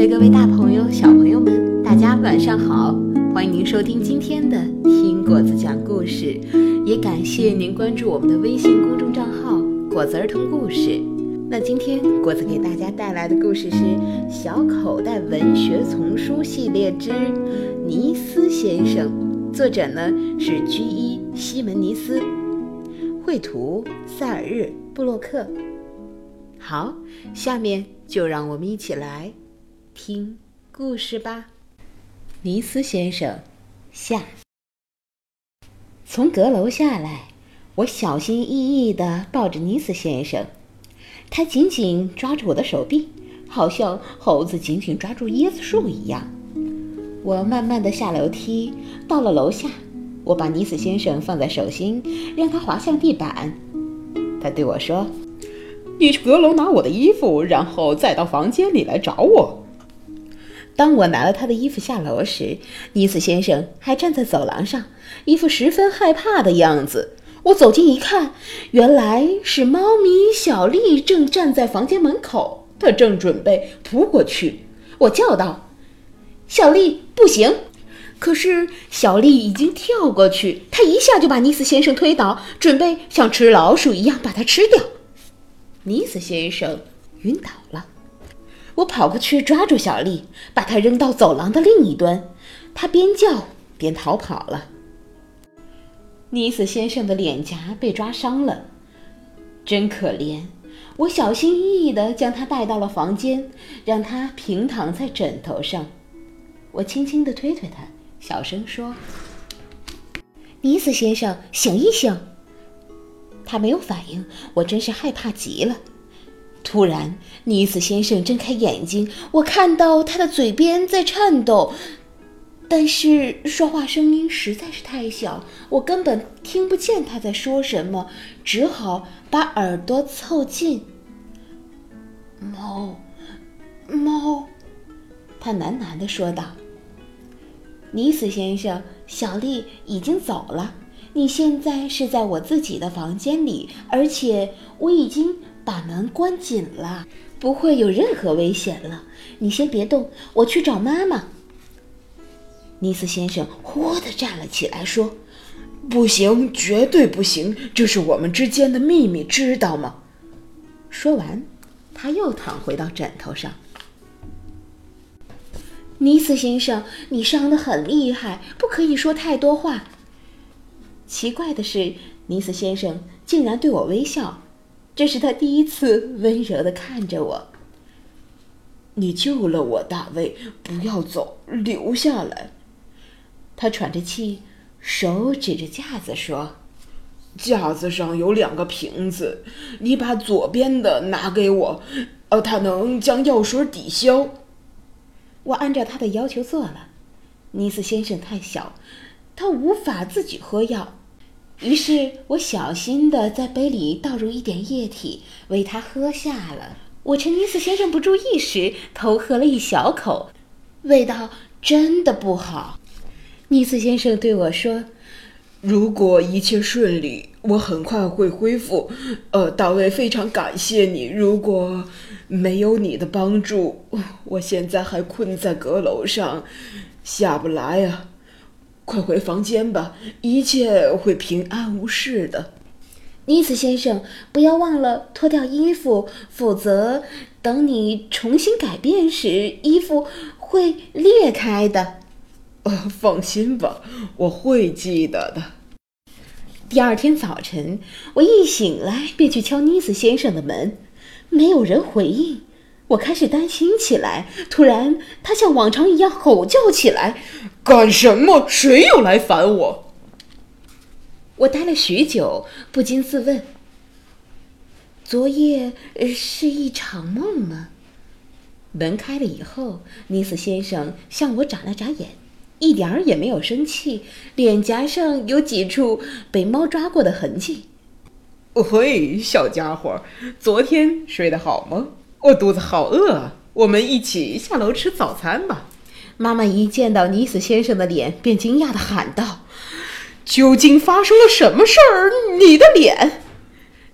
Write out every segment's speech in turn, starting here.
的各位大朋友、小朋友们，大家晚上好！欢迎您收听今天的听果子讲故事，也感谢您关注我们的微信公众账号果子儿童故事。那今天果子给大家带来的故事是小口袋文学丛书系列之尼斯先生，作者呢是G.E.西门尼斯，绘图塞尔日布洛克。好，下面就让我们一起来听故事吧。尼斯先生下。从阁楼下来，我小心翼翼地抱着尼斯先生，他紧紧抓住我的手臂，好像猴子紧紧抓住椰子树一样。我慢慢地下楼梯，到了楼下，我把尼斯先生放在手心，让他滑向地板。他对我说：“你去阁楼拿我的衣服，然后再到房间里来找我。”当我拿了他的衣服下楼时，尼斯先生还站在走廊上，一副十分害怕的样子。我走近一看，原来是猫咪小丽正站在房间门口，她正准备扑过去。我叫道：“小丽，不行！”可是小丽已经跳过去，她一下就把尼斯先生推倒，准备像吃老鼠一样把它吃掉。尼斯先生晕倒了。我跑过去抓住小丽，把她扔到走廊的另一端，她边叫边逃跑了。尼斯先生的脸颊被抓伤了，真可怜。我小心翼翼地将他带到了房间，让他平躺在枕头上。我轻轻地推推他，小声说：“尼斯先生，醒一醒。”他没有反应，我真是害怕极了。突然，尼斯先生睁开眼睛，我看到他的嘴边在颤抖，但是说话声音实在是太小，我根本听不见他在说什么，只好把耳朵凑近。“猫，猫。”他喃喃地说道。“尼斯先生，小丽已经走了，你现在是在我自己的房间里，而且我已经把门关紧了，不会有任何危险了。你先别动，我去找妈妈。”尼斯先生忽地站了起来，说：“不行，绝对不行，这是我们之间的秘密，知道吗？”说完，他又躺回到枕头上。“尼斯先生，你伤得很厉害，不可以说太多话。”奇怪的是，尼斯先生竟然对我微笑，这是他第一次温柔地看着我。“你救了我，大卫，不要走，留下来。”他喘着气，手指着架子说：“架子上有2个瓶子，你把左边的拿给我，它能将药水抵消。”我按照他的要求做了。尼斯先生太小，他无法自己喝药，于是我小心地在杯里倒入一点液体，为他喝下了。我趁尼斯先生不注意时偷喝了一小口，味道真的不好。尼斯先生对我说：“如果一切顺利，我很快会恢复。大卫，非常感谢你。如果没有你的帮助，我现在还困在阁楼上，下不来啊。快回房间吧，一切会平安无事的。尼斯先生，不要忘了脱掉衣服，否则等你重新改变时，衣服会裂开的。”“放心吧，我会记得的。”第二天早晨，我一醒来便去敲尼斯先生的门，没有人回应。我开始担心起来，突然他像往常一样吼叫起来：“干什么？谁又来烦我？”我呆了许久，不禁自问：昨夜是一场梦吗？门开了以后，尼斯先生向我眨了眨眼，一点儿也没有生气，脸颊上有几处被猫抓过的痕迹。“喂，小家伙，昨天睡得好吗？我肚子好饿啊，我们一起下楼吃早餐吧。”妈妈一见到尼斯先生的脸，便惊讶地喊道：“究竟发生了什么事儿？你的脸……”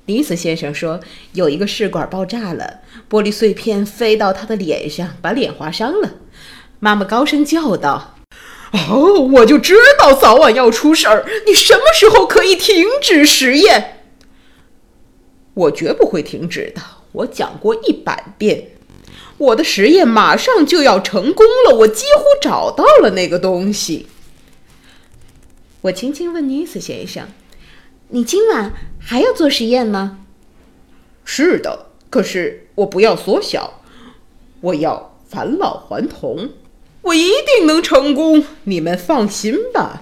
尼斯先生说，有一个试管爆炸了，玻璃碎片飞到他的脸上，把脸划伤了。妈妈高声叫道：哦，我就知道早晚要出事儿，你什么时候可以停止实验？我绝不会停止的，我讲过100遍。我的实验马上就要成功了，我几乎找到了那个东西。我轻轻问尼斯先生，你今晚还要做实验吗？是的，可是我不要缩小，我要返老还童，我一定能成功，你们放心吧。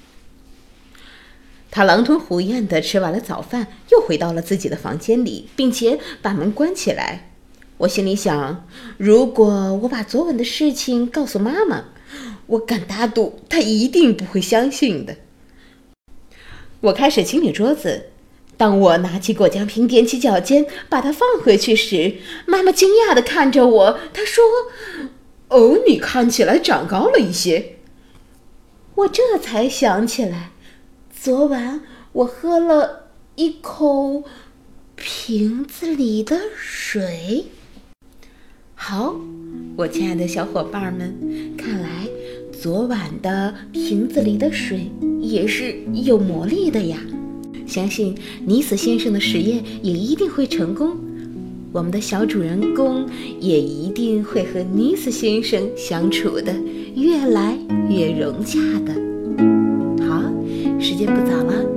他狼吞虎咽地吃完了早饭，又回到了自己的房间里，并且把门关起来。我心里想，如果我把昨晚的事情告诉妈妈，我敢打赌她一定不会相信的。我开始清理桌子，当我拿起果酱瓶，踮起脚尖把它放回去时，妈妈惊讶地看着我，她说：哦，你看起来长高了一些。我这才想起来，昨晚我喝了一口瓶子里的水。好，我亲爱的小伙伴们，看来昨晚的瓶子里的水也是有魔力的呀。相信尼斯先生的实验也一定会成功，我们的小主人公也一定会和尼斯先生相处的越来越融洽的。好，时间不早了，